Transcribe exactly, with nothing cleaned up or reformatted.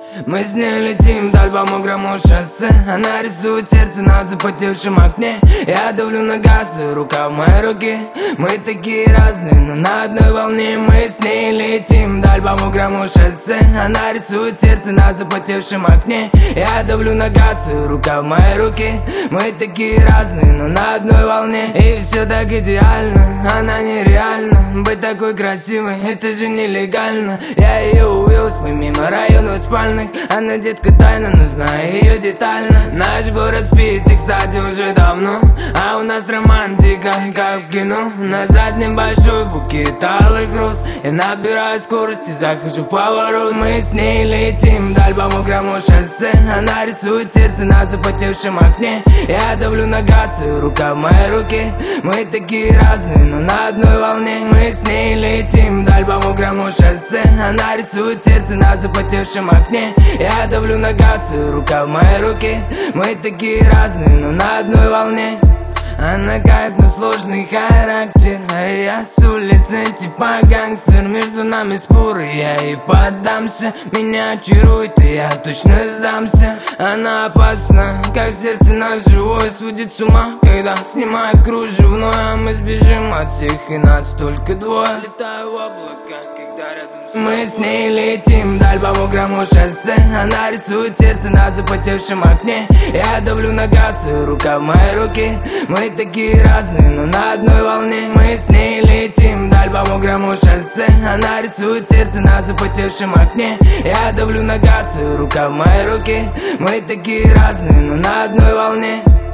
Мы с ней летим вдаль по мокрому шоссе. Она рисует сердце на запотевшем окне. Я давлю на газ, и рука в моей руке. Мы такие разные, но на одной волне. Мы с ней летим вдаль по мокрому шоссе. Она рисует сердце на запотевшем окне. Я давлю на газ, и рука в моей руке. Мы такие разные, но на одной волне. И все так идеально, она нереальна. Быть такой красивой, это же нелегально. Я ее увез, мы мимо районов спальных. Она детка тайна, но знаю ее детально. Наш город спит, и кстати уже давно. А у нас романтика, как в кино. На заднем большой букет алых роз. Я набираю скорость и захожу в поворот. Мы с ней летим вдаль по мокрому шоссе. Она рисует сердце на запотевшем окне. Я давлю на газ, и рука в моей руке. Мы такие разные, но на одной волне. Мы с ней летим вдаль по мокрому шоссе. Она рисует сердце на запотевшем окне. Я давлю на газ, и рука в моей руке. Мы такие разные, но на одной волне. Она кайф, но сложный характер. А я с улицы типа гангстер. Между нами споры, я и поддамся. Меня очарует, и я точно сдамся. Она опасна, как сердце наш живой. Сводит с ума, когда снимает кружевное. А мы сбежим от всех, и нас только двое. Летаю в облака, когда рядом с тобой. Мы с ней летим вдаль по мокрому шоссе. Она рисует сердце на запотевшем окне. Я давлю на газ, и рука в моей руке. Мы такие разные, но на одной волне. Мы с ней летим вдаль по мокрому шоссе. Она рисует сердце на запотевшем окне. Я давлю на газ, и рука в моей руке. Мы такие разные, но на одной волне.